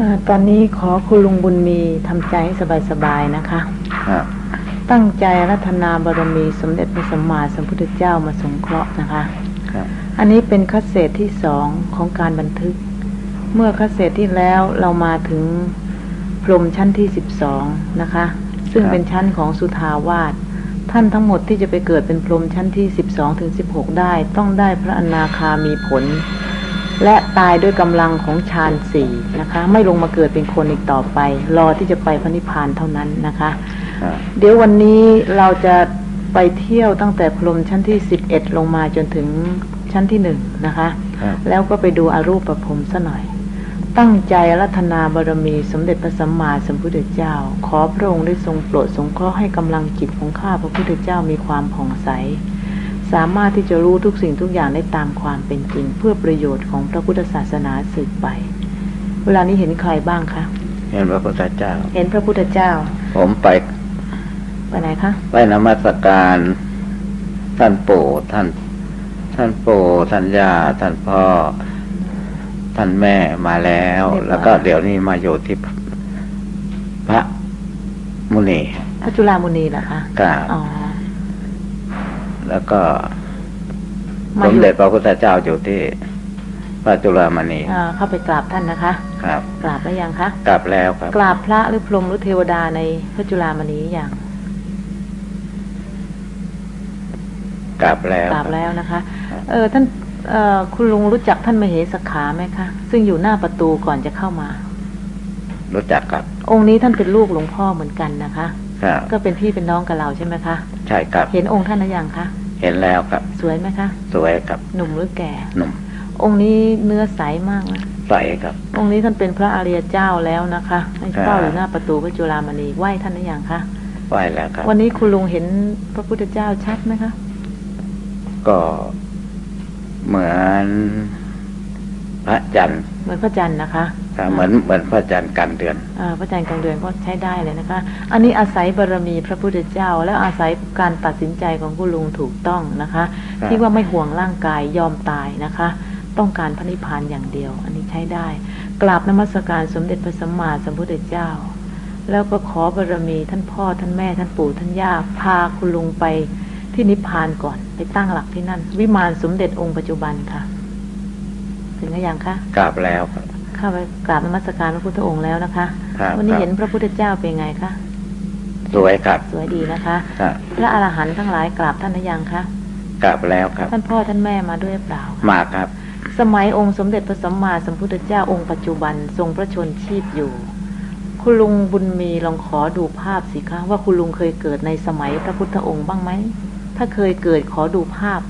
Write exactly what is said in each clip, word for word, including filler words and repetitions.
ตอนนี้ขอคุณลุงบุญมีทำใจให้สบายๆนะคะตั้งใจรัตนาบารมีสมเด็จพระสัมมาสัมพุทธเจ้ามาสงเคราะห์นะคะอันนี้เป็นคัสเศษที่สองของการบันทึกเมื่อคัสเศษที่แล้วเรามาถึงพรหมชั้นที่สิบสองนะคะซึ่งเป็นชั้นของสุทาวาสท่านทั้งหมดที่จะไปเกิดเป็นพรหมชั้นที่สิบสองถึงสิบหกได้ต้องได้พระอนาคามีผลและตายด้วยกำลังของฌานสี่นะคะไม่ลงมาเกิดเป็นคนอีกต่อไปรอที่จะไปพระนิพพานเท่านั้นนะคะเดี๋ยววันนี้เราจะไปเที่ยวตั้งแต่พรหมชั้นที่สิบเอ็ดลงมาจนถึงชั้นที่หนึ่งนะคะแล้วก็ไปดูอรูปพรหมซะหน่อยตั้งใจรัตนาบารมีสมเด็จพระสัมมาสัมพุทธเจ้าขอพระองค์ได้ทรงโปรดสงเคราะห์ให้กำลังจิตของข้าพระพุทธเจ้ามีความผ่องใสสามารถที่จะรู้ทุกสิ่งทุกอย่างได้ตามความเป็นจริงเพื่อประโยชน์ของพระพุทธศาสนาสืบไปเวลานี้เห็นใครบ้างคะเห็นพระพุทธเจ้าเห็นพระพุทธเจ้าผมไปไปไหนคะไปนมัสการท่านปู่ท่านท่านปู่ท่านย่าท่านพ่อท่านแม่มาแล้วแล้วก็เดี๋ยวนี้มาอยู่ที่พระมุนีพระจุฬามุนีเหรอคะครับอ๋อแล้วก็สมเด็จพระพุทธเจ้าอยู่ที่พระจุฬามณีอ่าเข้าไปกราบท่านนะคะครับกราบแล้วยังคะกราบแล้วครับกราบพระหรือพรหมหรือเทวดาในพระจุฬามณีอย่างกราบแล้วกราบแล้วนะคะเออท่านเอ่อคุณลุงรู้จักท่านมเหสขาไหมคะซึ่งอยู่หน้าประตูก่อนจะเข้ามารู้จักครับองค์นี้ท่านเป็นลูกหลวงพ่อเหมือนกันนะคะครับก็เป็นพี่เป็นน้องกับเราใช่ไหมคะใช่ครับเห็นองค์ท่านหรือยังคะเห็นแล้วครับสวยไหมคะสวยครับหนุ่มหรือแก่หนุ่มองค์นี้เนื้อใสมากนะใสครับองค์นี้ท่านเป็นพระอริยเจ้าแล้วนะคะท่านเฝ้าอยู่หน้าประตูพระจุฬามณีไหว้ท่านหรือยังคะไหว้แล้วครับวันนี้คุณลุงเห็นพระพุทธเจ้าชัดไหมคะก็เหมือนพระจันทร์เหมือนพระจันทร์นะคะเหมือนเหมือนพระจันทร์กลางเดือนอ่าพระจันทร์กลางเดือนก็ใช้ได้เลยนะคะอันนี้อาศัยบารมีพระพุทธเจ้าแล้วอาศัยการตัดสินใจของคุณลุงถูกต้องนะคะที่ว่าไม่ห่วงร่างกายยอมตายนะคะต้องการพระนิพพานอย่างเดียวอันนี้ใช้ได้กราบนมัสการสมเด็จพระสัมมาสัมพุทธเจ้าแล้วก็ขอบารมีท่านพ่อท่านแม่ท่านปู่ท่านย่าพาคุณลุงไปที่นิพพานก่อนไปตั้งหลักที่นั่นวิมานสมเด็จองค์ปัจจุบันค่ะถึงหรือยังคะกราบแล้วเข้าไปกราบนมัสการพระพุทธองค์แล้วนะคะวันนี้เห็นพระพุทธเจ้าเป็นไงคะสวยครับสวยดีนะคะพระอรหันต์ทั้งหลายกราบท่านหรือยังคะกราบแล้วครับท่านพ่อท่านแม่มาด้วยเปล่ามาครับสมัยองค์สมเด็จพระสัมมาสัมพุทธเจ้าองค์ปัจจุบันทรงพระชนชีพอยู่คุณลุงบุญมีลองขอดูภาพสิคะว่าคุณลุงเคยเกิดในสมัยพระพุทธองค์บ้างไหมถ้าเคยเกิดขอดูภาพ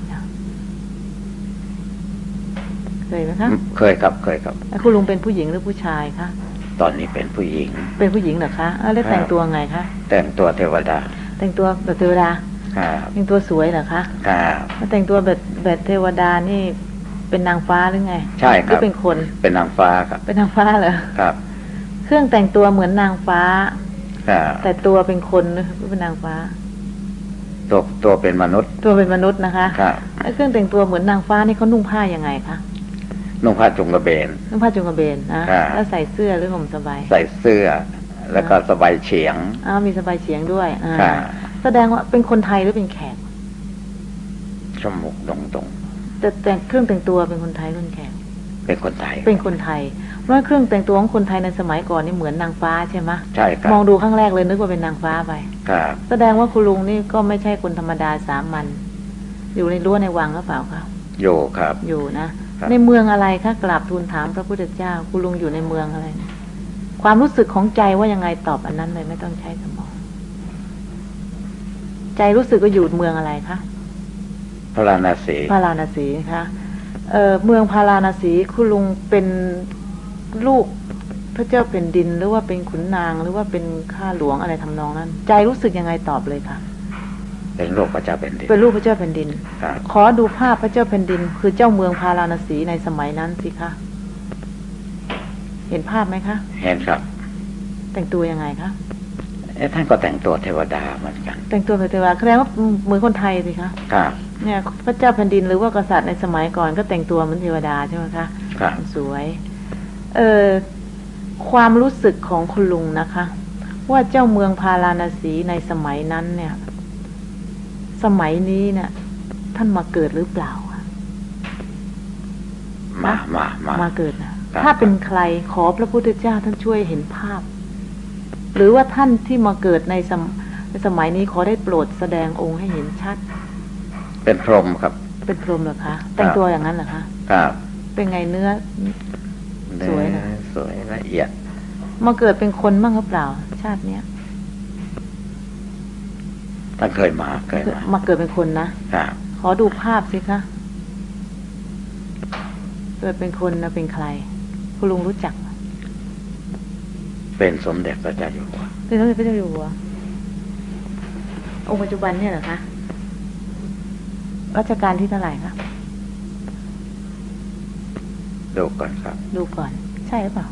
เคยไหมคะเคยครับเคยครับแล้วคุณลุงเป็นผู้หญิงหรือผู้ชายคะตอนนี้เป็นผู้หญิงเป็นผู้หญิงเหรอคะแล้วแต่งตัวไงคะแต่งตัวเทวดาแต่งตัวแบบเทวดาแต่งตัวสวยเหรอคะแล้วแต่งตัวแบบแบบเทวดานี่เป็นนางฟ้าหรือไงใช่ครับหรือเป็นคนเป็นนางฟ้าครับเป็นนางฟ้าเหรอครับเครื่องแต่งตัวเหมือนนางฟ้าแต่ตัวเป็นคนหรือเป็นนางฟ้าตัวตัวเป็นมนุษย์ตัวเป็นมนุษย์นะคะครับเครื่องแต่งตัวเหมือนนางฟ้านี่เขานุ่งผ้ายังไงคะนุ่งผ้าจุงกระเบนนุ่งผ้าจุงกระเบนนะแล้วใส่เสื้อหรือห่มสบายใส่เสื้อแล้วก็สบายเฉียงอ้าวมีสบายเฉียงด้วยอ่าแสดงว่าเป็นคนไทยหรือเป็นแขกจมูกตรงตรงแต่แต่งเครื่องแต่งตัวเป็นคนไทยหรือเป็นแขกเป็นคนไทยเป็นคนไทยเพราะเครื่องแต่งตัวของคนไทยในสมัยก่อนนี่เหมือนนางฟ้าใช่ไหมใช่ครับมองดูครั้งแรกเลยนึกว่าเป็นนางฟ้าไปครับแสดงว่าคุณลุงนี่ก็ไม่ใช่คนธรรมดาสามัญอยู่ในรั้วในวังหรือเปล่าคะอยู่ครับอยู่นะในเมืองอะไรคะกราบทูลถามพระพุทธเจ้าคุณลุงอยู่ในเมืองอะไรความรู้สึกของใจว่ายังไงตอบอันนั้นเลยไม่ต้องใช้สมองใจรู้สึกว่าอยู่เมืองอะไรคะพาราณสีพาราณสีนะคะเอ่อเมืองพาราณสีคุณลุงเป็นลูกพระเจ้าเป็นดินหรือว่าเป็นขุนนางหรือว่าเป็นข้าหลวงอะไรทำนองนั้นใจรู้สึกยังไงตอบเลยค่ะเป็นลูกพระเจ้าแผ่นดินเป็นลูกพระเจ้าแผ่นดินขอดูภาพพระเจ้าแผ่นดินคือเจ้าเมืองพาราณสีในสมัยนั้นสิคะเห็นภาพไหมคะเห็นครับแต่งตัวยังไงคะเอ๊ะท่านก็แต่งตัวเทวดาเหมือนกันแต่งตัวเทวดาแสดงว่าเหมือนคนไทยสิคะครับเนี่ยพระเจ้าแผ่นดินหรือว่ากษัตริย์ในสมัยก่อนก็แต่งตัวเหมือนเทวดาใช่ไหมคะครับสวยเออความรู้สึกของคุณลุงนะคะว่าเจ้าเมืองพาราณสีในสมัยนั้นเนี่ยสมัยนี้เนี่ยท่านมาเกิดหรือเปล่ามามามามาเกิดนะถ้าเป็นใครขอพระพุทธเจ้าท่านช่วยเห็นภาพหรือว่าท่านที่มาเกิดในสมในสมัยนี้ขอได้โปรดแสดงองค์ให้เห็นชัดเป็นพรหมครับเป็นพรหมเหรอคะแต่งตัวอย่างนั้นเหรอคะครับเป็นไงเนื้อสวยนะสวยละเอียดมาเกิดเป็นคนบ้างหรือเปล่าชาติเนี้ยท่านเคยมาเคยมามาเกิดเป็นคนนะครับขอดูภาพสิคะเกิดเป็นคนนะเป็นใครคุณลุงรู้จักเป็นสมเด็จพระเจ้าอยู่หัวเป็นสมเด็จพระเจ้าอยู่หัวองค์ปัจจุบันเนี่ยเหรอคะรัชกาลที่เท่าไหร่คะดูก่อนครับดูก่อนใช่หรือเปล่า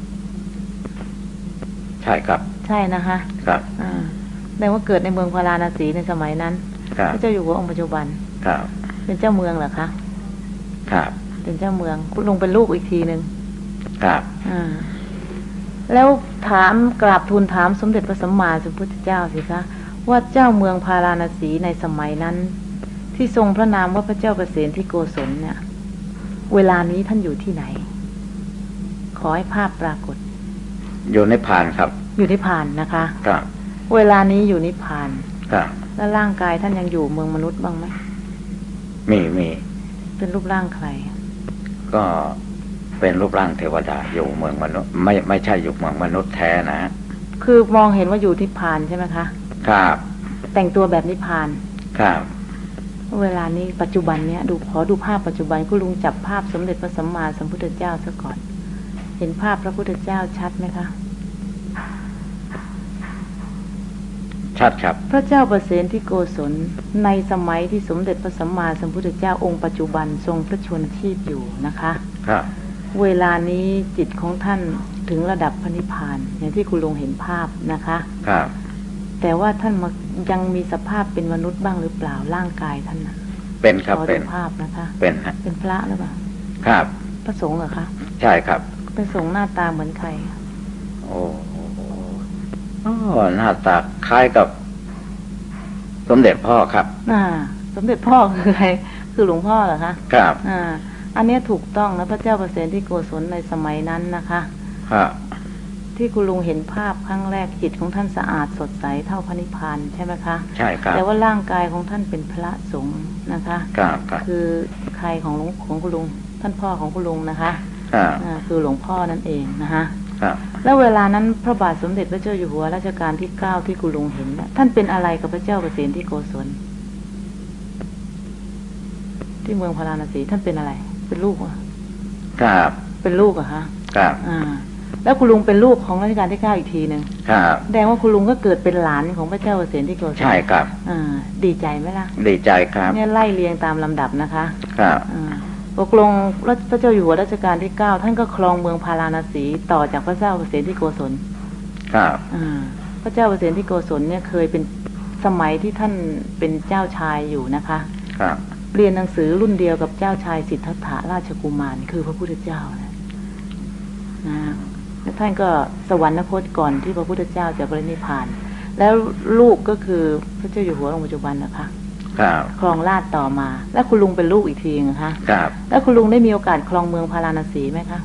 ใช่ครับใช่นะคะครับอ่าแสดงว่าเกิดในเมืองพาราณสีในสมัยนั้นพระเจ้าอยู่หัวองค์ปัจจุบันครับเป็นเจ้าเมืองเหรอคะครับเป็นเจ้าเมืองคุณลุงเป็นลูกอีกทีหนึ่งครับอ่าแล้วถามกราบทูลถามสมเด็จพระสัมมาสัมพุทธเจ้าสิคะว่าเจ้าเมืองพาราณสีในสมัยนั้นที่ทรงพระนามว่าพระเจ้าประเสนที่โกศลเนี่ยเวลานี้ท่านอยู่ที่ไหนขอให้ภาพปรากฏอยู่ในพานครับอยู่ในพานนะคะครับเวลานี้อยู่ในพานครับแล้วร่างกายท่านยังอยู่เมืองมนุษย์บ้างไหมมีมีเป็นรูปร่างใครก็เป็นรูปร่างเทวดาอยู่เมืองมนุษย์ไม่ไม่ใช่อยู่เมืองมนุษย์แท้นะคือมองเห็นว่าอยู่ที่พานใช่ไหมคะครับแต่งตัวแบบนิพพานครับเวลานี้ปัจจุบันเนี้ยดูขอดูภาพปัจจุบันคุณลุงจับภาพสมเด็จพระสัมมาสัมพุทธเจ้าซะก่อนเห็นภาพพระพุทธเจ้าชัดไหมคะชัดครับพระเจ้าประเสนที่โกศลในสมัยที่สมเด็จพระสัมมาสัมพุทธเจ้าองค์ปัจจุบันทรงพระชนชีพอยู่นะคะครับเวลานี้จิตของท่านถึงระดับพระนิพพานอย่างที่คุณลุงเห็นภาพนะคะครับแต่ว่าท่านยังมีสภาพเป็นมนุษย์บ้างหรือเปล่าร่างกายท่านนะเป็นครับเป็นภาพนะคะเป็นเป็นพระหรือเปล่าครับพระสงฆ์เหรอคะใช่ครับเป็นสงฆ์หน้าตาเหมือนใครโอ้โอ้หน้าตาคล้ายกับสมเด็จพ่อครับอ่าสมเด็จพ่อคือใครคือหลวงพ่อเหรอคะครับอ่าอันนี้ถูกต้องนะพระเจ้าประเสนที่โกศลในสมัยนั้นนะคะครับที่คุณลุงเห็นภาพครั้งแรกจิตของท่านสะอาดสดใสเท่าพระนิพพานใช่ไหมคะใช่ครับแต่ว่าร่างกายของท่านเป็นพระสงฆ์นะคะครับคือใครของหลวงของคุณลุงท่านพ่อของคุณลุงนะคะครับอ่าคือหลวงพ่อนั่นเองนะคะครับแล้วเวลานั้นพระบาทสมเด็จพระเจ้าอยู่หัวรัชกาลที่เก้าที่คุณลุงเห็นนะท่านเป็นอะไรกับพระเจ้าประเสนที่โกศลที่เมืองพาราณสีท่านเป็นอะไรเป็นลูกอ่ะครับเป็นลูกเหรอคะครับอ่าแล้วคุณลุงเป็นลูกของรัชกาลที่เก้าอีกทีหนึ่งครับแสดงว่าคุณลุงก็เกิดเป็นหลานของพระเจ้าประเสนที่โกศลใช่ครับอ่าดีใจไหมล่ะดีใจครับเนี่ยไล่เรียงตามลำดับนะคะครับอ่าตกลงพระเจ้าอยู่หัวรัชกาลที่เก้าท่านก็ครองเมืองพาราณสีต่อจากพระเจ้าประเสนที่โกศลครับอ่าพระเจ้าประเสนที่โกศลเนี่ยเคยเป็นสมัยที่ท่านเป็นเจ้าชายอยู่นะคะครับเรียนหนังสือรุ่นเดียวกับเจ้าชายสิทธัตถะราชกุมารคือพระพุทธเจ้านะนะแล้วท่านก็สวรรคตก่อนที่พระพุทธเจ้าจะปรินิพพานแล้วลูกก็คือพระเจ้าอยู่หัวองค์ปัจจุบันนะคะครับครองราชต่อมาแล้วคุณลุงเป็นลูกอีกทีนะคะครับแล้วคุณลุงได้มีโอกาสครองเมืองพาราณสีไหมคะ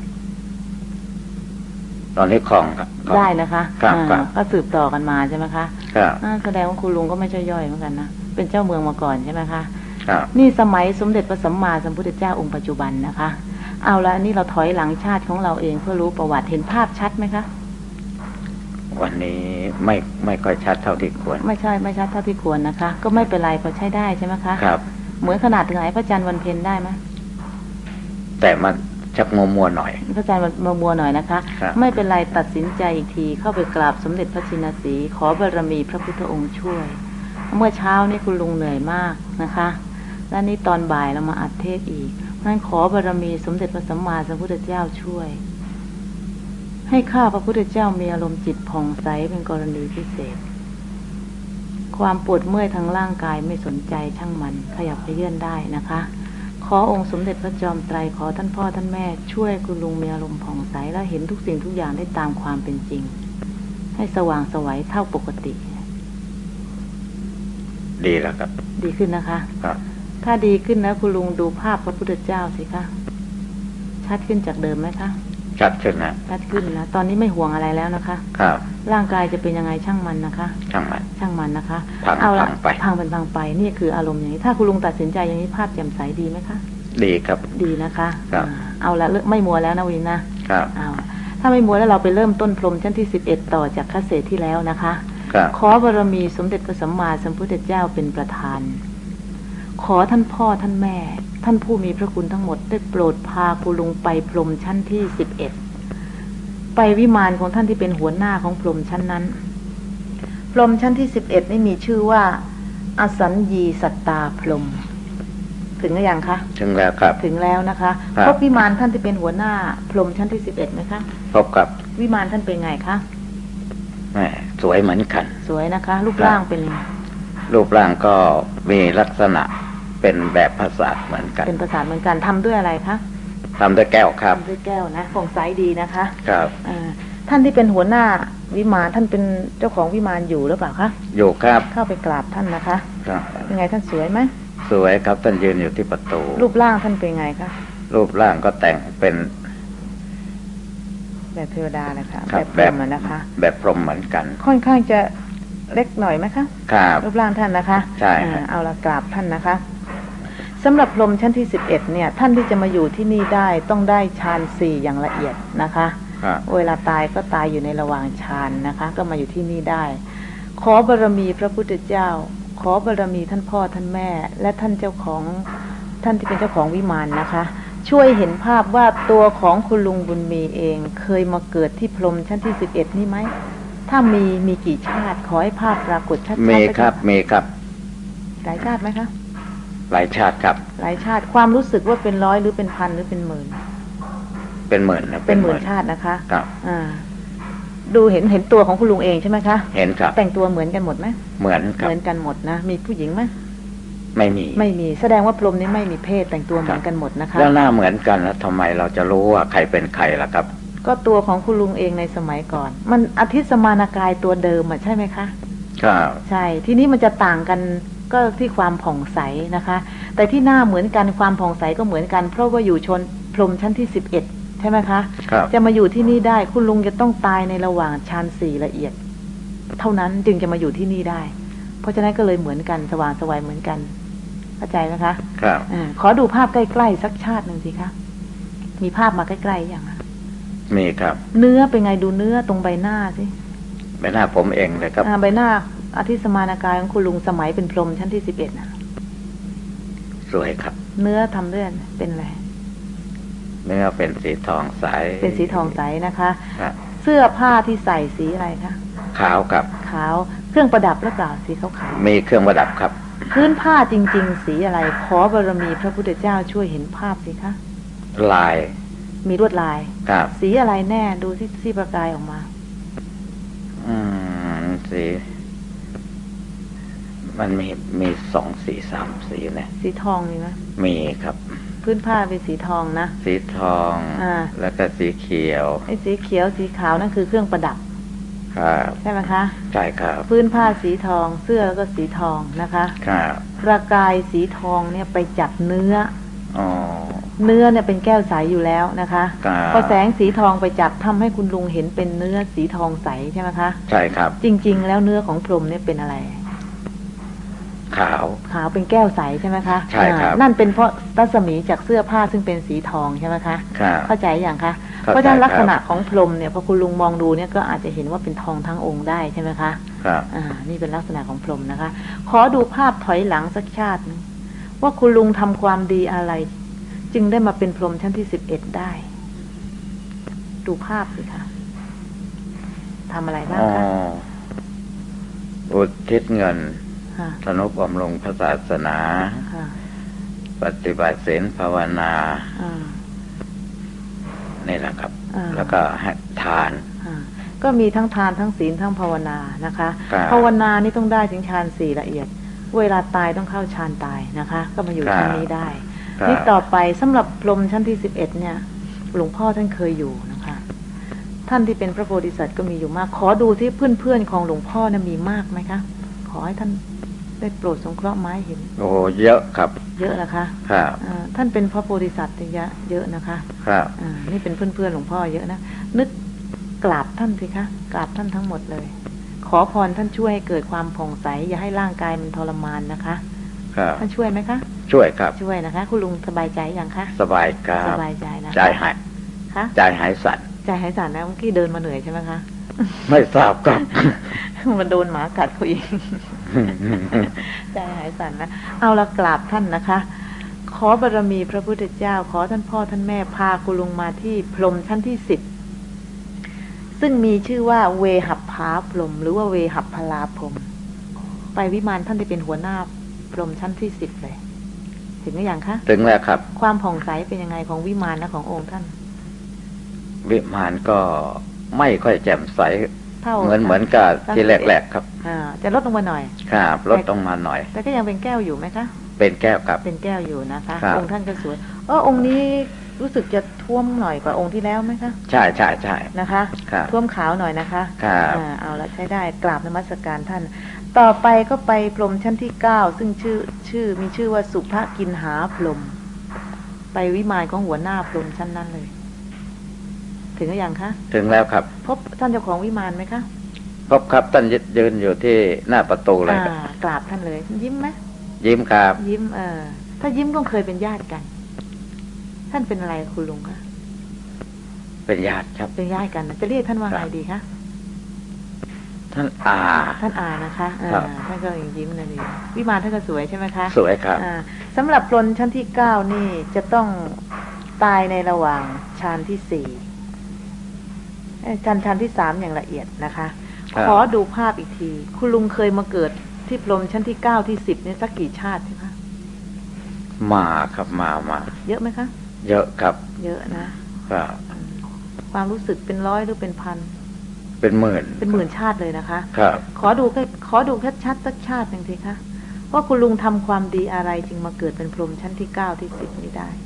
ตอนนี้ครองครับได้นะคะครับก็สืบต่อกันมาใช่ไหมคะครับแสดงว่าคุณลุงก็ไม่ใช่ย่อยเหมือนกันนะเป็นเจ้าเมืองมาก่อนใช่ไหมคะครับนี่สมัยสมเด็จพระสัมมาสัมพุทธเจ้าองค์ปัจจุบันนะคะเอาละอันนี้เราถอยหลังชาติของเราเองเพื่อรู้ประวัติเห็นภาพชัดไหมคะวันนี้ไม่ไม่ค่อยชัดเท่าที่ควรไม่ใช่ไม่ชัดเท่าที่ควรนะคะก็ไม่เป็นไรพอใช้ได้ใช่ไหมคะครับเหมือนขนาดถึงไหนพระจันทร์วันเพ็ญได้ไหมแต่มันชักมัวมัวหน่อยพระจันทร์มัวมัวหน่อยนะคะไม่เป็นไรตัดสินใจอีกทีเข้าไปกราบสมเด็จพระชินสีขอบารมีพระพุทธองค์ช่วยเมื่อเช้านี่คุณลุงเหนื่อยมากนะคะและนี่ตอนบ่ายเรามาอัดเทศอีกนั้นขอบารมีสมเด็จพระสัมมาสัมพุทธเจ้าช่วยให้ข้าพระพุทธเจ้ามีอารมณ์จิตผ่องใสเป็นกรณีพิเศษความปวดเมื่อยทางร่างกายไม่สนใจช่างมันขยับไปเยื่อนได้นะคะขขอองค์สมเด็จพระจอมไตรขอท่านพ่อท่านแม่ช่วยคุณลุงมีอารมณ์ผ่องใสและเห็นทุกสิ่งทุกอย่างได้ตามความเป็นจริงให้สว่างไสวเท่าปกติดีแล้วครับดีขึ้นนะคะครับถ้าดีขึ้นแล้วคุณลุงดูภาพพระพุทธเจ้าสิคะชัดขึ้นจากเดิมไหมคะชัดขึ้นนะชัดขึ้นนะตอนนี้ไม่ห่วงอะไรแล้วนะคะครับร่างกายจะเป็นยังไงช่างมันนะคะช่างมันช่างมันนะคะเอาละพังเป็นพังไปนี่คืออารมณ์อย่างนี้ถ้าคุณลุงตัดสินใจอย่างนี้ภาพแจ่มใสดีไหมคะดีครับดีนะคะครับเอาละไม่มัวแล้วนะวินนะครับเอาถ้าไม่มัวแล้วเราไปเริ่มต้นพรหมชั้นที่สิบเอ็ดต่อจากคัสเศษที่แล้วนะคะขอบารมีสมเด็จพระสัมมาสัมพุทธเจ้าเป็นประธานขอท่านพ่อท่านแม่ท่านผู้มีพระคุณทั้งหมดได้โปรดพาคุณลุงไปพรหมชั้นที่สิบเอ็ดไปวิมานของท่านที่เป็นหัวหน้าของพรหมชั้นนั้นพรหมชั้นที่สิบเอ็ดนี่มีชื่อว่าอสัญญีสัตตาพรหมถึงหรือยังคะถึงแล้วครับถึงแล้วนะคะพบวิมานท่านที่เป็นหัวหน้าพรหมชั้นที่สิบเอ็ดไหมคะพบกับวิมานท่านเป็นไงคะแหมสวยเหมือนกันสวยนะคะรูปร่างเป็นรูปร่างก็มีลักษณะเป็นแบบปราสาทเหมือนกันเป็นปราสาทเหมือนกันทำด้วยอะไรคะทำด้วยแก้วครับทำด้วยแก้วนะผ่องใสดีนะคะครับท่านที่เป็นหัวหน้าวิมานท่านเป็นเจ้าของวิมานอยู่หรือเปล่าคะอยู่ครับเข้าไปกราบท่านนะคะครับเป็นไงท่านสวยไหมสวยครับท่านยืนอยู่ที่ประตูรูปร่างท่านเป็นไงคะรูปร่างก็แต่งเป็นแบบเทวดานะคะแบบพรหมนะคะแบบพรหมเหมือนกันค่อนข้างจะเล็กหน่อยไหมคะครับรูปร่างท่านนะคะใช่เอาละกราบท่านนะคะสำหรับพรหมชั้นที่สิบเอ็ดเนี่ยท่านที่จะมาอยู่ที่นี่ได้ต้องได้ฌานสี่อย่างละเอียดนะคะเวลาตายก็ตายอยู่ในระหว่างฌานนะคะก็มาอยู่ที่นี่ได้ขอบารมีพระพุทธเจ้าขอบารมีท่านพ่อท่านแม่และท่านเจ้าของท่านที่เป็นเจ้าของวิมานนะคะช่วยเห็นภาพว่าตัวของคุณลุงบุญมีเองเคยมาเกิดที่พรหมชั้นที่สิบเอ็ดนี่ไหมถ้ามีมีกี่ชาติขอให้ภาพปรากฏชัดๆมีครับมีครับหลายชาติไหมคะหลายชาติครับหลายชาติความรู้สึกว่าเป็นร้อยหรือเป็นพันหรือเป็นหมื่นเป็นหมื่นนะเป็นหมื่นชาตินะคะครับอ่าดูเห็นเห็นตัวของคุณลุงเองใช่ไหมคะเห็นครับแต่งตัวเหมือนกันหมดไหมเหมือนครับเหมือนกันหมดนะมีผู้หญิงไหมไม่มีไม่มีแสดงว่าพรหมนี้ไม่มีเพศแต่งตัวเหมือนกันหมดนะคะแล้วหน้าเหมือนกันแล้วทำไมเราจะรู้ว่าใครเป็นใครล่ะครับก็ตัวของคุณลุงเองในสมัยก่อนมันอธิสมานกายตัวเดิมอ่ะใช่ไหมคะครับใช่ทีนี้มันจะต่างกันก็ที่ความผ่องใสนะคะแต่ที่หน้าเหมือนกันความผ่องใสก็เหมือนกันเพราะว่าอยู่ชนพรหมชั้นที่สิบเอ็ดใช่ไหมคะจะมาอยู่ที่นี่ได้คุณลุงจะต้องตายในระหว่างฌานสี่ละเอียดเท่านั้นจึงจะมาอยู่ที่นี่ได้เพราะฉะนั้นก็เลยเหมือนกันสว่างไสวเหมือนกันเข้าใจไหมคะครับอขอดูภาพใกล้ๆสักชาติหนึ่งสิคะมีภาพมาใกล้ๆอย่างมีครับเนื้อเป็นไงดูเนื้อตรงใบหน้าสิใบหน้าผมเองเลยครับใบหน้าอธิสมานกายของคุณลุงสมัยเป็นพรหมชั้นที่สิบเอ็ดนะสวยครับเนื้อทำด้วยเป็นอะไรเนื้อเป็นสีทองใสเป็นสีทองใสนะคะเสื้อผ้าที่ใส่สีอะไรคะขาวครับขาวเครื่องประดับหรือเปล่าสีขาวๆมีเครื่องประดับครับพื้นผ้าจริงๆสีอะไรขอบารมีพระพุทธเจ้าช่วยเห็นภาพสิคะลายมีลวดลายครับสีอะไรแน่ดูที่ที่ประกายออกมาอืมสีมันมีมีสองสีสามสีนะสีทองมีไหมมีครับพื้นผ้าเป็นสีทองนะสีทองอ่าแล้วก็สีเขียวไอ้สีเขียวสีขาวนั่นคือเครื่องประดับครับใช่ไหมคะใช่ครับพื้นผ้าสีทองเสื้อแล้วก็สีทองนะคะครับประกายสีทองเนี่ยไปจับเนื้ออ๋อเนื้อเนี่ยเป็นแก้วใสอยู่แล้วนะคะพอแสงสีทองไปจับทำให้คุณลุงเห็นเป็นเนื้อสีทองใสใช่ไหมคะใช่ครับจริงๆแล้วเนื้อของพรหมเนี่ยเป็นอะไรขาวขาวเป็นแก้วใสใช่ไหมคะใช่ครับนั่นเป็นเพราะรัศมีจากเสื้อผ้าซึ่งเป็นสีทองใช่ไหมคะเข้าใจอย่างคะเพราะฉะนั้นลักษณะของพรหมเนี่ยพอคุณลุงมองดูเนี่ยก็อาจจะเห็นว่าเป็นทองทั้งองค์ได้ใช่ไหมคะครับอ่านี่เป็นลักษณะของพรหมนะคะขอดูภาพถอยหลังสักชาตินึงว่าคุณลุงทำความดีอะไรจึงได้มาเป็นพรหมชั้นที่สิบเอ็ดได้ดูภาพสิคะทำอะไรบ้างคะอุทิศเงินสนุบำรุงพระศาสนาปฏิบัติศีลภาวนานี่แหละครับแล้วก็ให้ทานก็มีทั้งทานทั้งศีลทั้งภาวนานะคะภาวนานี่ต้องได้ถึงฌานสี่ละเอียดเวลาตายต้องเข้าฌานตายนะคะก็มาอยู่ที่นี้ได้นี่ต่อไปสำหรับพรหมชั้นที่สิบเอ็ดเนี่ยหลวงพ่อท่านเคยอยู่นะคะท่านที่เป็นพระโพธิสัตว์ก็มีอยู่มากขอดูที่เพื่อนๆของหลวงพ่อนะมีมากไหมคะขอให้ท่านได้โปรดสงเคราะห์ไม้เห็นโอ้เยอะครับเยอะนะคะครับท่านเป็นพระโพธิสัตว์เยอะเยอะนะคะครับนี่เป็นเพื่อนๆหลวงพ่อเยอะนะนึกกราบท่านสิคะกราบท่านทั้งหมดเลยขอพรท่านช่วยให้เกิดความผ่องใสอย่าให้ร่างกายมันทรมานนะคะท่านช่วยไหมคะช่วยครับช่วยนะคะคุณลุงสบายใจยังคะสบายครับสบายใจนะใจหายคะใจหายสั่นใจหายสั่นนะเมื่อกี้เดินมาเหนื่อยใช่ไหมคะไม่ทราบครับมันโดนหมากัดเขาอีกใจหายสั่นนะเอาละกราบท่านนะคะขอบารมีพระพุทธเจ้าขอท่านพ่อท่านแม่พาคุณลุงมาที่พรหมชั้นที่สิบซึ่งมีชื่อว่าเวหัพพาพรหมหรือว่าเวหัพพลาพรหมไปวิมานท่านที่เป็นหัวหน้าพรหมชั้นที่สิบเลยถึงหรือยังคะถึงแล้วครับความผ่องใสเป็นยังไงของวิมานและขององค์ท่านวิมานก็ไม่ค่อยแจ่มใสเหมือนเหมือนกับที่แรกๆครับจะลดลงมาหน่อยครับลดลงมาหน่อยแต่ก็ยังเป็นแก้วอยู่ไหมคะเป็นแก้วครับเป็นแก้วอยู่นะคะองค์ท่านก็สวยเออองค์นี้รู้สึกจะท่วมหน่อยกว่าองค์ที่แล้วไหมคะใช่ใช่ใช่นะคะท่วมขาวหน่อยนะคะครับเอาละใช้ได้กราบนมัสการท่านต่อไปก็ไปพรหมชั้นที่เก้าซึ่งชื่อชื่อมีชื่อว่าสุภกินหาพรหมไปวิมานของหัวหน้าพรหมชั้นนั้นเลยถึงหรือยังคะถึงแล้วครับพบท่านเจ้าของวิมานไหมคะพบครับท่านยืนอยู่ที่หน้าประตูเลยกราบท่านเลยยิ้มไหมยิ้มครับยิ้มเออถ้ายิ้มก็เคยเป็นญาติกันท่านเป็นอะไรคุณลุงคะเป็นญาติครับเป็นญาติกันจะเรียกท่านว่าไงดีคะท่านอาท่านอานะคะท่านก็ยังยิ้มนะดีวิมานท่านก็สวยใช่ไหมคะสวยครับสำหรับพรหมชั้นที่เก้านี่จะต้องตายในระหว่างฌานที่สี่ชั้นชั้นที่สามอย่างละเอียดนะคะขอดูภาพอีกทีคุณลุงเคยมาเกิดที่พรหมชั้นที่เก้าที่สิบเนี่ยสักกี่ชาติใช่ไหมมาครับมามาเยอะไหมคะเยอะครับเยอะนะครับความรู้สึกเป็นร้อยหรือเป็นพันเป็นหมื่นเป็นหมื่นชาติเลยนะคะครับขอดูแค่ขอดูแค่ชัดสักชาติหนึ่งทีคะว่าคุณลุงทำความดีอะไรจึงมาเกิดเป็นพรหมชั้นที่เก้าที่สิบนี้ได้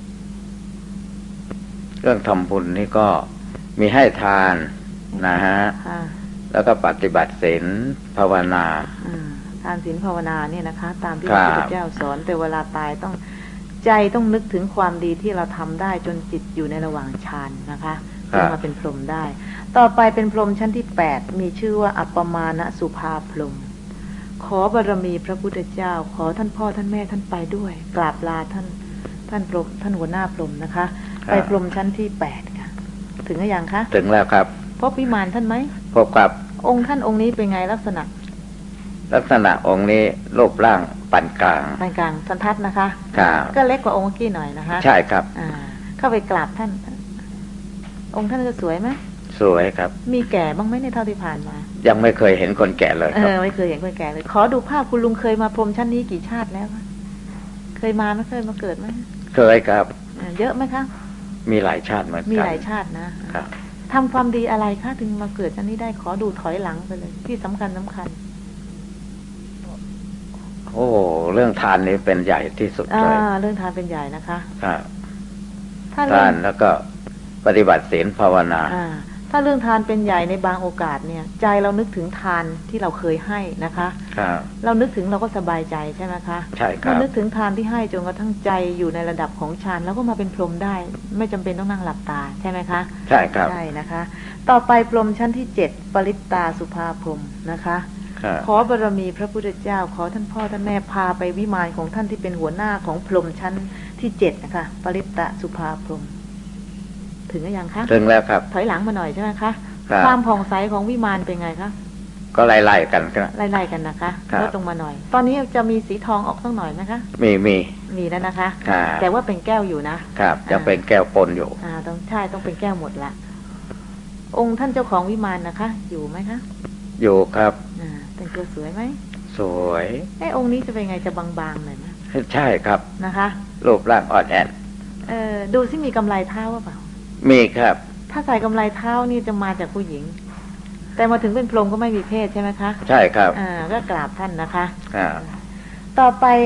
เรื่องทำบุญนี่ก็มีให้ทานนะฮะแล้วก็ปฏิบัติศีลภาวนาทานศีลภาวนาเนี่ยนะคะตามที่พระพุทธเจ้าสอนแต่เวลาตายต้องใจต้องนึกถึงความดีที่เราทำได้จนจิตอยู่ในระหว่างฌานนะคะจึงมาเป็นพรหมได้ต่อไปเป็นพรหมชั้นที่แปดมีชื่อว่าอัปปมาณสุภาพรหมขอบารมีพระพุทธเจ้าขอท่านพ่อท่านแม่ท่านไปด้วยกราบลาท่านท่านพรหมท่านหัวหน้าพรหมนะคะไปพรหมชั้นที่แปดค่ะถึงหรือยังคะถึงแล้วครับพบวิมานท่านไหมพบครับองค์ท่านองค์นี้เป็นไงลักษณะลักษณะองค์นี้รูปร่างปานกลางปานกลางสันทัดนะคะครับก็เล็กกว่าองค์เมื่อกี้หน่อยนะคะใช่ครับอ่าเข้าไปกราบท่านองค์ท่านจะสวยไหมสวยครับมีแก่บ้างไหมในเท่าที่ผ่านมายังไม่เคยเห็นคนแก่เลยครับเออไม่เคยเห็นคนแก่เลยขอดูภาพคุณลุงเคยมาพรหมชั้นนี้กี่ชาติแล้วเคยมาไม่เคยมาเกิดไหมเคยครับเยอะไหมคะมีหลายชาติเหมือนกันมีหลายชาตินะครับทำความดีอะไรคะถึงมาเกิดชั้นนี้ได้ขอดูถอยหลังไปเลยที่สำคัญสำคัญโอ้เรื่องทานนี้เป็นใหญ่ที่สุดเลยเรื่องทานเป็นใหญ่นะคะครับทานแล้วก็ปฏิบัติศีลภาวนาถ้าเรื่องทานเป็นใหญ่ในบางโอกาสเนี่ยใจเรานึกถึงทานที่เราเคยให้นะคะครับเรานึกถึงเราก็สบายใจใช่ไหมคะใช่ครับเรานึกถึงทานที่ให้จนกระทั่งใจอยู่ในระดับของฌานแล้วก็มาเป็นพรหมได้ไม่จำเป็นต้องนั่งหลับตาใช่ไหมคะใช่ครับใช่นะคะต่อไปพรหมชั้นที่เจ็ดปริตตาสุภาพรหมนะคะขอบารมีพระพุทธเจ้าขอท่านพ่อท่านแม่พาไปวิมานของท่านที่เป็นหัวหน้าของพรหมชั้นที่เจ็ดนะคะปริตตสุภาพรหมถึงหรือยังคะถึงแล้วครับถอยหลังมาหน่อยใช่ไหมคะความผ่องใสของวิมานเป็นไงคะก็ไล่ๆกันครับไล่ๆกันนะคะลดลงมาหน่อยตอนนี้จะมีสีทองออกสักหน่อยนะคะมีมีมีแล้วนะคะแต่ว่าเป็นแก้วอยู่นะครับยังเป็นแก้วปนอยู่อ่าต้องใช่ต้องเป็นแก้วหมดละองค์ท่านเจ้าของวิมานนะคะอยู่ไหมคะอยู่ครับอ่าแต่งตัวสวยไหมสวยไอ้องค์นี้จะเป็นไงจะบางๆหน่อยไหมใช่ครับนะคะรูปร่างอ่อนแอเออดูซิมีกำไลเท้าหรือเปล่ามีครับถ้าใส่กำไลเท้านี่จะมาจากผู้หญิงแต่มาถึงเป็นพรหมก็ไม่มีเพศใช่ไหมคะใช่ครับอ่าก็กราบท่านนะคะอ่าต่อไปข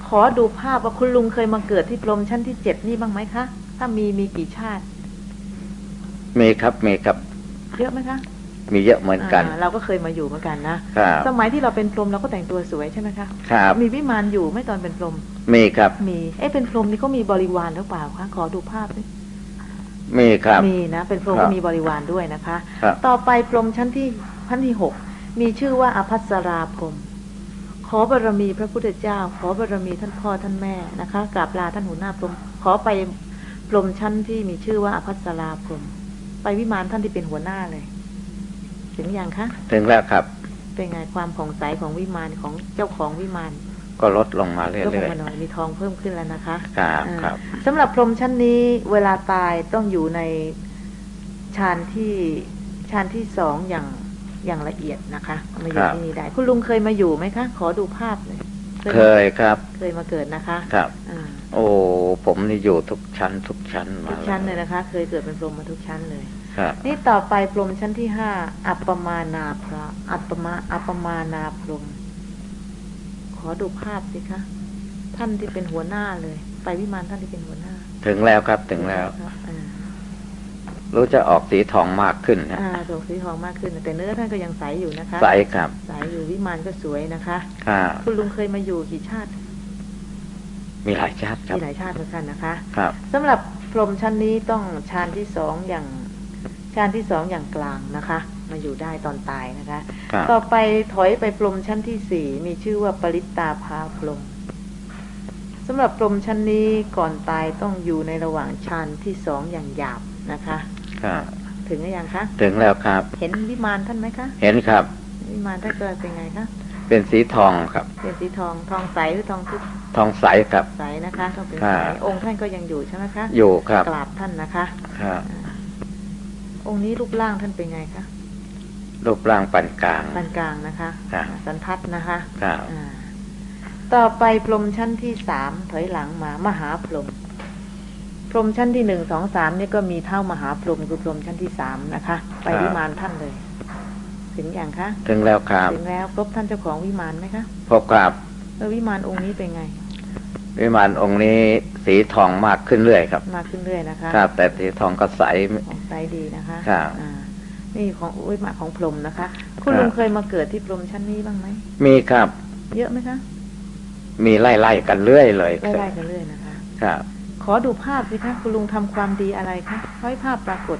ขอดูภาพว่าคุณลุงเคยมาเกิดที่พรหมชั้นที่เจ็ดนี่บ้างไหมคะถ้ามีมีกี่ชาติมีครับมีครับเยอะไหมคะมีเยอะเหมือนกันเราก็เคยมาอยู่เหมือนกันนะสมัยที่เราเป็นพรหมเราก็แต่งตัวสวยใช่ไหมคะครับมีวิมานอยู่ไม่ตอนเป็นพรหมมีครับมีเอ๊ะเป็นพรหมนี่ก็มีบริวารหรือเปล่าคะขอดูภาพดิมีครับมีนะเป็นพรหมก็มีบริวารด้วยนะคะต่อไปพรหมชั้นที่ชั้นที่หกมีชื่อว่าอภัสราพรหมขอบารมีพระพุทธเจ้าขอบารมีท่านพ่อท่านแม่นะคะกราบลาท่านหัวหน้าพรหมขอไปพรหมชั้นที่มีชื่อว่าอภัสราพรหมไปวิมานท่านที่เป็นหัวหน้าเลยถึงยังคะถึงแล้วครับเป็นไงความผ่องใสของวิมานของเจ้าของวิมานก็ลดลงมาเรื่อยๆลดลงมาหน่อยมีทองเพิ่มขึ้นแล้วนะคะครับครับสำหรับพรหมชั้นนี้เวลาตายต้องอยู่ในฌานที่ฌานที่สองอย่างอย่างละเอียดนะคะมาอยู่ที่นี่ได้คุณลุงเคยมาอยู่ไหมคะขอดูภาพเลยเคยครับเคยมาเกิดนะคะครับโอ้ผมนี่อยู่ทุกชั้นทุกชั้นมาทุกชั้นเลยนะคะเคยเกิดเป็นพรหมมาทุกชั้นเลยครับนี่ต่อไปพรหมชั้นที่ห้าอัปปมานาพระอัปปมาอัปปมานาพรหมขอดูภาพสิคะท่านที่เป็นหัวหน้าเลยไปวิมานท่านที่เป็นหัวหน้าถึงแล้วครับถึงแล้วรู้จะออกสีทองมากขึ้นนะอ่าออกสีทองมากขึ้นแต่เนื้อท่านก็ยังใสอยู่นะคะใสครับใสอยู่วิมานก็สวยนะคะครับคุณลุงเคยมาอยู่กี่ชาติมีหลายชาติครับมีหลายชาติเหมือนกันนะคะครับสำหรับพรหมชั้นนี้ต้องฌานที่สองอย่างฌานที่สองอย่างกลางนะคะมาอยู่ได้ตอนตายนะคะต่อไปถอยไปพรหมชั้นที่สี่มีชื่อว่าปริตตาภาพรหมสำหรับพรหมชั้นนี้ก่อนตายต้องอยู่ในระหว่างฌานที่สองอย่างหยาบนะคะครับถึงหรือยังคะถึงแล้วครับเห็นวิมานท่านไหมคะเห็นครับวิมานท่านก็เป็นไงคะเป็นสีทองครับเป็นสีทองทองใสหรือทองทึบทองใสครับใสนะคะต้องเป็นใสองค์ท่านก็ยังอยู่ใช่ไหมคะอยู่ครับกราบท่านนะคะครับองค์นี้รูปร่างท่านเป็นไงคะรูปร่างปานกลางปานกลางนะคะสันทัดนะคะครับต่อไปพรหมชั้นที่สามถอยหลังมามหาพรหมพรหมชั้นที่หนึ่งสองสามนี่ก็มีเท่ามหาพรหมคือพรหมชั้นที่สามนะคะไปวิมานท่านเลยถึงอย่างคะถึงแล้วครับถึงแล้วพบท่านเจ้าของวิมานไหมคะพบครับแล้ววิมานองค์นี้เป็นไงวิมานองค์นี้สีทองมากขึ้นเรื่อยครับมากขึ้นเรื่อยนะคะครับแต่สีทองก็ใสใสดีนะคะครับนี่ของวิมานของพรหมนะคะคุณลุงเคยมาเกิดที่พรหมชั้นนี้บ้างไหมมีครับเยอะไหมคะมีไล่ๆกันเรื่อยเลยไล่ๆกันเรื่อยนะคะครับขอดูภาพสิคะคุณลุงทำความดีอะไรคะให้ภาพปรากฏ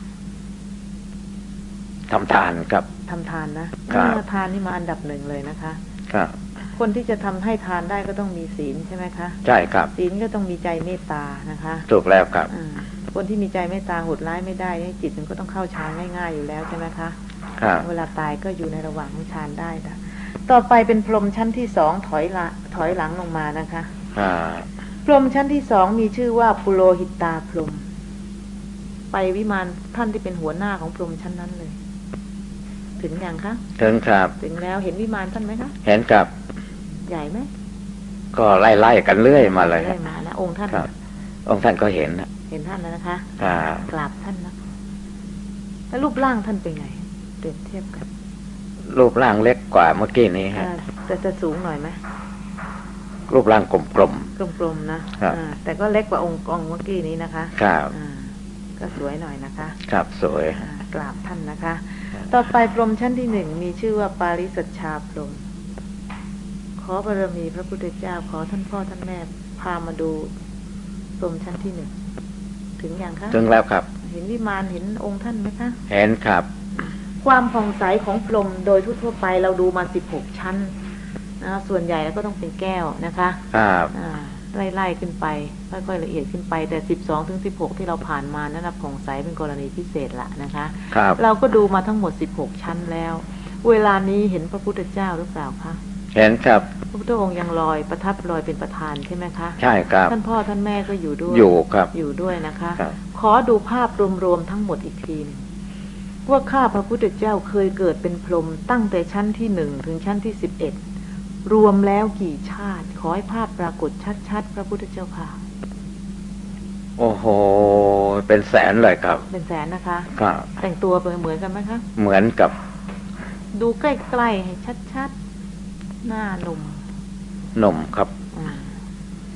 ทำทานครับทำทานนะทานนี่มาอันดับหนึ่งเลยนะคะครับคนที่จะทำให้ทานได้ก็ต้องมีศีลใช่ไหมคะใช่ครับศีลก็ต้องมีใจเมตตานะคะถูกแล้วครับคนที่มีใจเมตตาโหดร้ายไม่ได้จิตมันก็ต้องเข้าฌานง่ายๆอยู่แล้วใช่ไหมคะครับเวลาตายก็อยู่ในระหว่างของฌานได้ค่ะต่อไปเป็นพรหมชั้นที่สองถอยละถอยหลังลงมานะคะพรหมชั้นที่สองมีชื่อว่าปุโรหิตาพรหมไปวิมานท่านที่เป็นหัวหน้าของพรหมชั้นนั้นเลยถึงยังคะถึงครับถึงแล้วเห็นวิมานท่านไหมคะเห็นครับใหญ่ไหมก็ไล่ๆกันเรื่อยมาเลยไล่มาแล้วองค์ท่านองค์ท่านก็เห็นนะเห็นท่านแล้วนะคะกราบท่านนะแล้วรูปร่างท่านเป็นไงเปรียบเทียบกันรูปร่างเล็กกว่าเมื่อกี้นี้ฮะแต่จะสูงหน่อยไหมรูปร่างกลมๆกลมๆนะแต่ก็เล็กกว่าองค์องค์เมื่อกี้นี้นะคะครับก็สวยหน่อยนะคะครับสวยกราบท่านนะคะต่อไปพรหมชั้นที่หนึ่งมีชื่อว่าปาริสัชชาพรหมขอบารมีพระพุทธเจ้าขอท่านพ่อท่านแม่พามาดูพรหมชั้นที่หนึ่งถึงอย่างคะถึงแล้วครับเห็นวิมานเห็นองค์ท่านไหมคะเห็นครับความผ่องใสของพรหมโดยทั่วไปเราดูมาสิบหกชั้นนะส่วนใหญ่แล้วก็ต้องเป็นแก้วนะคะครับไล่ๆขึ้นไปค่อยๆละเอียดขึ้นไปแต่สิบสองถึงสิบหกที่เราผ่านมานั้นผ่องใสเป็นกรณีพิเศษละนะคะครับเราก็ดูมาทั้งหมดสิบหกชั้นแล้วเวลานี้เห็นพระพุทธเจ้าหรือเปล่าคะเห็นครับพระพุทธองค์ยังลอยประทับลอยเป็นประธานใช่ไหมคะใช่ครับท่านพ่อท่านแม่ก็อยู่ด้วยอยู่ครับอยู่ด้วยนะคะขอดูภาพรวมๆทั้งหมดอีกทีนึงว่าข้าพระพุทธเจ้าเคยเกิดเป็นพรหมตั้งแต่ชั้นที่หนึ่งถึงชั้นที่สิบเอ็ดรวมแล้วกี่ชาติขอให้ภาพปรากฏชัดๆพระพุทธเจ้าค่ะโอ้โหเป็นแสนเลยครับเป็นแสนนะคะครับแต่งตัวเหมือนกันไหมคะเหมือนกับดูใกล้ๆให้ชัดๆหน้าหนุ่มหนุ่มครับ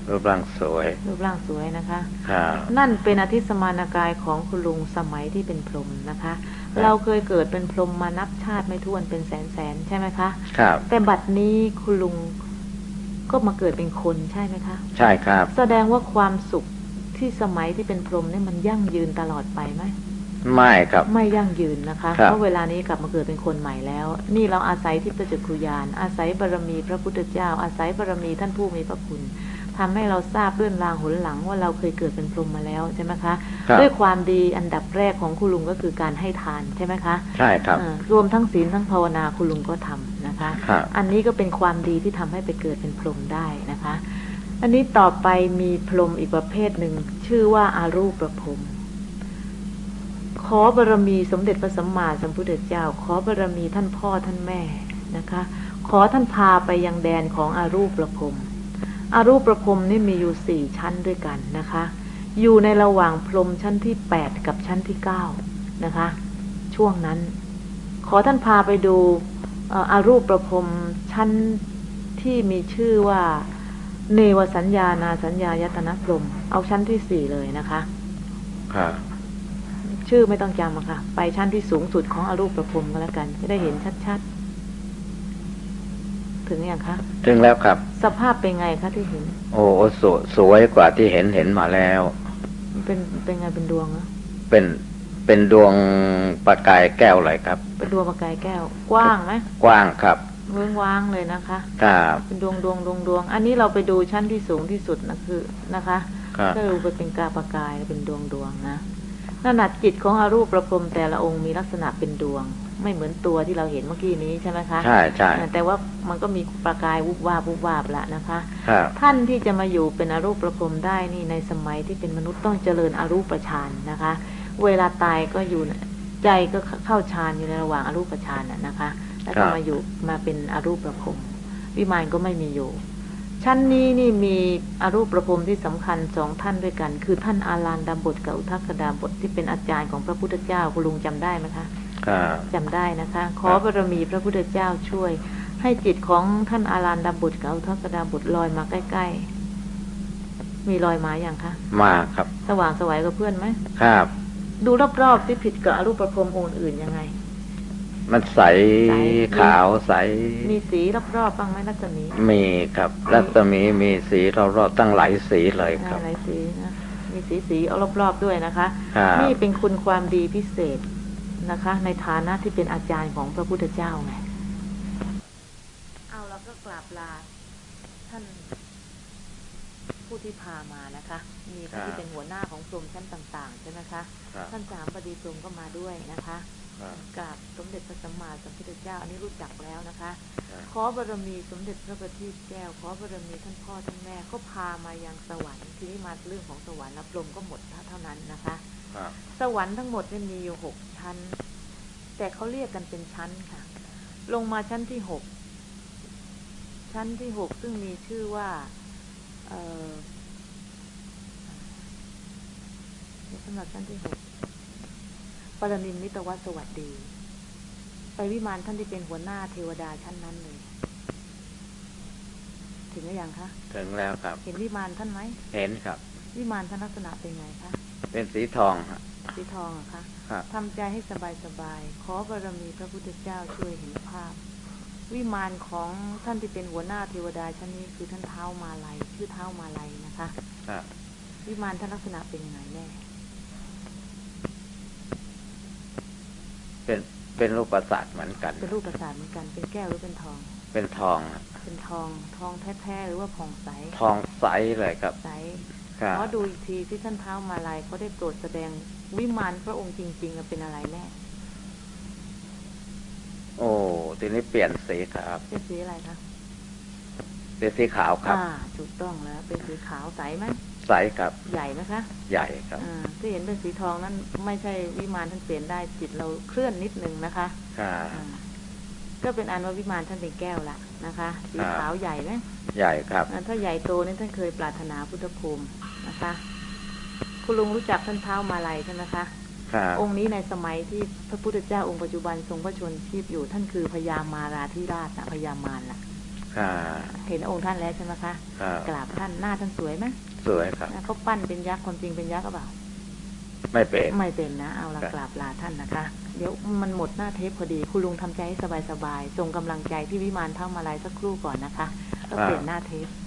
รูปร่างสวยรูปร่างสวยนะคะครับนั่นเป็นอธิสมานกายของคุณลุงสมัยที่เป็นพรหมนะคะเราเคยเกิดเป็นพรหมมานับชาติไม่ถ้วนเป็นแสนแสนใช่ไหมคะครับแต่บัดนี้คุณลุงก็มาเกิดเป็นคนใช่ไหมคะใช่ครับแสดงว่าความสุขที่สมัยที่เป็นพรหมนี่มันยั่งยืนตลอดไปไหมไม่ครับไม่ยั่งยืนนะคะเพราะเวลานี้กลับมาเกิดเป็นคนใหม่แล้วนี่เราอาศัยทิพยจักขุญาณอาศัยบารมีพระพุทธเจ้าอาศัยบารมีท่านผู้มีพระคุณทำให้เราทราบเรื่องรางหนหลังว่าเราเคยเกิดเป็นพรหมมาแล้วใช่ไหมคะด้วยความดีอันดับแรกของคุณลุงก็คือการให้ทานใช่ไหมคะใช่ครับรวมทั้งศีลทั้งภาวนาคุณลุงก็ทำนะคะอันนี้ก็เป็นความดีที่ทำให้ไปเกิดเป็นพรหมได้นะคะอันนี้ต่อไปมีพรหมอีกประเภทหนึ่งชื่อว่าอารูปพรหมขอบารมีสมเด็จพระสัมมาสัมพุทธเจ้าขอบารมีท่านพ่อท่านแม่นะคะขอท่านพาไปยังแดนของอารูปพรหมอารูปพรหมนี่มีอยู่สี่ชั้นด้วยกันนะคะอยู่ในระหว่างพรหมชั้นที่แปดกับชั้นที่เก้านะคะช่วงนั้นขอท่านพาไปดูอารูปพรหมชั้นที่มีชื่อว่าเนวสัญญานาสัญญายตนะพรหมเอาชั้นที่สี่เลยนะคะครับชื่อไม่ต้องจำอะค่ะไปชั้นที่สูงสุดของอรูปพรหมก็แล้วกันจะได้เห็นชัดๆถึงอย่างคะถึงแล้วครับสภาพเป็นไงคะที่เห็นโอ้สวยสวยกว่าที่เห็นเห็นมาแล้วเป็นเป็นไงเป็นดวงอะเป็นเป็นดวงประกายแก้วเลยครับเป็นดวงประกายแก้วกว้างไหมกว้างครับเวิ้งว้างเลยนะคะครับเป็นดวงดวงดวงดวงอันนี้เราไปดูชั้นที่สูงที่สุดนะคือนะคะก็ดูไปเป็นกาประกายเป็นดวงดวงนะขนาดจิตของอรูปพรหมแต่ละองค์มีลักษณะเป็นดวงไม่เหมือนตัวที่เราเห็นเมื่อกี้นี้ใช่ไหมคะใช่ใช่แต่ว่ามันก็มีประกายวุบวาบวุบวาบละนะคะครับท่านที่จะมาอยู่เป็นอรูปพรหมได้นี่ในสมัยที่เป็นมนุษย์ต้องเจริญอรูปฌานนะคะเวลาตายก็อยู่ใจก็เข้าฌานอยู่ในระหว่างอรูปฌานนะคะแล้วก็มาอยู่มาเป็นอรูปพรหมวิมานก็ไม่มีอยู่ชั้นนี้นี่มีอรูปพรหมที่สำคัญสองท่านด้วยกันคือท่านอาลานดาบทกับอุทกดาบทที่เป็นอาจารย์ของพระพุทธเจ้าคุณลุงจำได้ไหมคะจำได้นะคะขอบารมีพระพุทธเจ้าช่วยให้จิตของท่านอาลานดาบทกับอุทกดาบทลอยมาใกล้ๆมีลอยมาอย่างคะมาครับสว่างสวัยกับเพื่อนไหมครับดูรอบๆที่ผิดกับอรูปพรหมองค์อื่นยังไงมันใสขาวใสมีสีรอบๆบ้างไหมรัศมีมีครับรัศมีมีสีรอบๆตั้งหลายสีเลยครับหลายสีนะมีสีสีเอารอบๆด้วยนะคะนี่เป็นคุณความดีพิเศษนะคะในฐานะที่เป็นอาจารย์ของพระพุทธเจ้าไงเอาเราก็กราบลาท่านผู้ที่พามานะคะมีท่านที่เป็นหัวหน้าของกรมชั้นต่างๆใช่ไหมคะท่านสามบดีกรมก็มาด้วยนะคะกราบสมเด็จพระสัมมาสัมพุทธเจ้าอันนี้รู้จักแล้วนะคะขอบารมีสมเด็จพระบัณฑิตแก้วขอบารมีท่านพ่อท่านแม่ก็พามายังสวรรค์ทีนี้มาเรื่องของสวรรค์รับลมก็หมดเท่านั้นนะคะสวรรค์ทั้งหมดมีอยู่หกชั้นแต่เขาเรียกกันเป็นชั้นค่ะลงมาชั้นที่หกชั้นที่หกซึ่งมีชื่อว่าเอ่อสำหรับชั้นที่หกปรมินทร์มิตรวัตรสวัสดีไปวิมานท่านที่เป็นหัวหน้าเทวดาชั้นนั้นเลยถึงหรือยังคะถึงแล้วครับเห็นวิมานท่านไหมเห็นครับวิมานท่านลักษณะเป็นไงคะเป็นสีทองครับสีทองอะคะทำใจให้สบายสบายขอบารมีพระพุทธเจ้าช่วยเห็นภาพวิมานของท่านที่เป็นหัวหน้าเทวดาชั้นนี้คือท่านเท้ามาลัยชื่อเท้ามาลัยนะคะวิมานท่านลักษณะเป็นยังไงแน่เป็นเป็นรูปประสาทเหมือนกันเป็นรูปประสาทเหมือนกันเป็นแก้วหรือเป็นทองเป็นทองเป็นทองทองแท้ๆหรือว่าผ่องใสทองใสเลยครับใสขอดูอีกทีที่ท่านเท้ามาลัยเขาได้โปรดแสดงวิมานพระองค์จริงๆเป็นอะไรแน่โอ้ทีนี้เปลี่ยนสีครับเป็นสีอะไรคะเป็นสีขาวครับอ่าถูกต้องแล้วเป็นสีขาวใสไหมใสครับใหญ่ไหมคะใหญ่ครับอ่าที่เห็นเป็นสีทองนั้นไม่ใช่วิมานท่านเปลี่ยนได้จิตเราเคลื่อนนิดนึงนะคะค่ะก็เป็นอันว่าวิมานท่านเป็นแก้วละนะคะสีขาวใหญ่ไหมใหญ่ครับถ้าใหญ่โตนี่ท่านเคยปรารถนาพุทธภูมินะคะคุณลุงรู้จักท่านเท้ามาลัยใช่ไหมคะองค์นี้ในสมัยที่พระพุทธเจ้าองค์ปัจจุบันทรงพระชนชีพอยู่ท่านคือพญามาราธิราชนะพญามารล่ะค่ะเห็นองค์ท่านแล้วใช่ไหมคะกราบท่านหน้าท่านสวยไหมสวยครับเขาปั้นเป็นยักษ์คนจริงเป็นยักษ์ก็เปล่าไม่เป็นไม่เป็นนะเอาละกราบลาท่านนะคะเดี๋ยวมันหมดหน้าเทปพอดีคุณลุงทำใจให้สบายๆส่งกำลังใจที่วิมานเท่ามาลายสักครู่ก่อนนะคะแล้วเปลี่ยนหน้าเทป